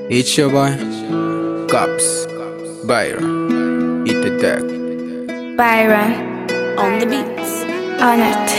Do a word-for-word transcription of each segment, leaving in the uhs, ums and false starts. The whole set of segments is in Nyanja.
It's your boy, Cops, Byron, hit the deck. Byron on the beats, on it.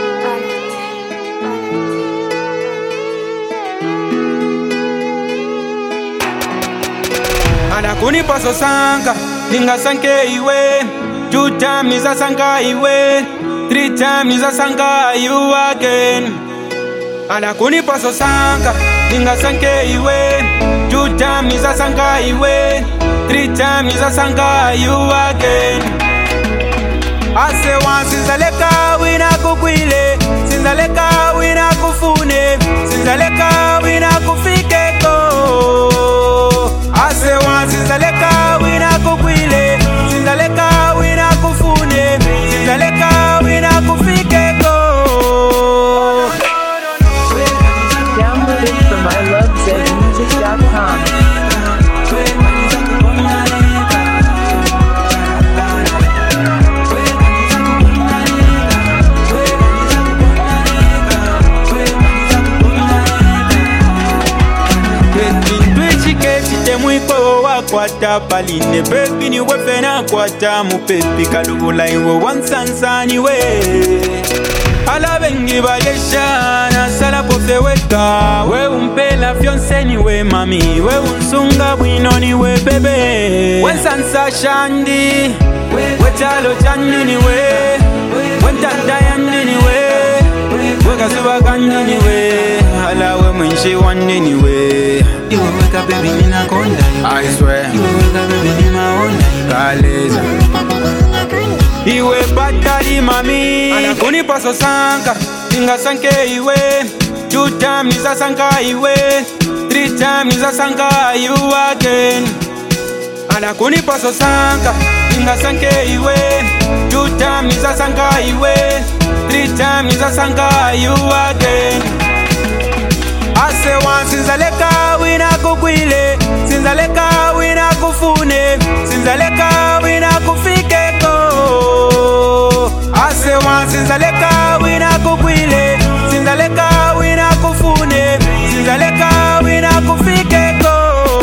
Anakunipa sanka, ninga sanke iwe. Two times nisa sanka iwe. Three times nisa sanka you again. Anakunipa sanka, ninga sanke iwe. Two times nisa sanka iwe. Three times nisa sanka you again. Ase wan sinzaleka wina kukwile, sinzaleka wina kufune, sinzaleka wina kufikeko. Ase wan sinzaleka wina kukwile, sinzaleka wina kufune, sinzaleka wina kufikeko. Download it from I love zed music dot com. Kwata paline baby ni wefe na kwata mupepi kalubula iwo wansansani we ala bengi bayeshana sala pofe weka we umpela fionseni we mami we unsunga bwinoni we bebe wansansa shandi we chalo chandini we wentanda yandini we we kasuba kandini we ala we mwenshi wandini we iwe weka baby nina konda I swear, iwe weka baby nima onda Kaleza. iwe batari mami anakunipa sanka ninga sanke iwe. Two times nisa sanka iwe. Three times nisa sanka you again. Anakunipa sanka ninga sanke iwe. Two times nisa sanka iwe. Three times nisa sanka you again. Ase wan sinzaleka wina kukwile, sinzaleka wina kufune, sinzaleka wina kufikeko. Ase wan sinzaleka wina kukwile, sinzaleka wina kufune, sinzaleka wina kufikeko.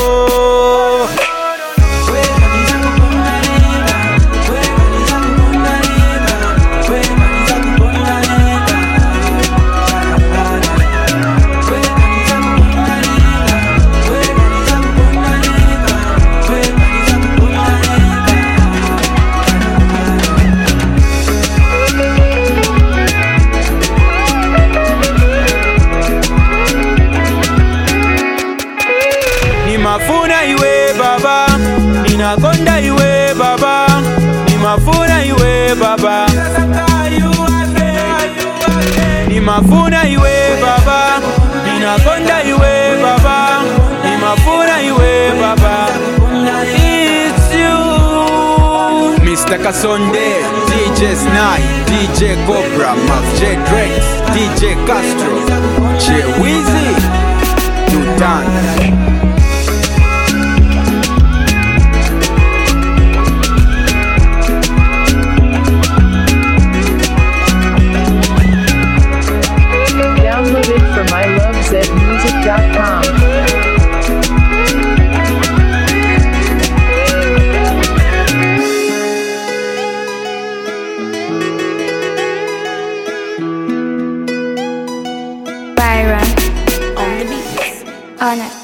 Nimafuna iwe baba, ninakonda iwe baba, nimafuna iwe baba, nimafuna iwe baba, ninakonda iwe baba, nimafuna iwe baba. It's you, Mister Kasonde, D J Snai, D J Cobra, Max J Drex, D J Castro, J Weezy, Tutan. Download it from I love zed music dot com. Byron on the beats, on it.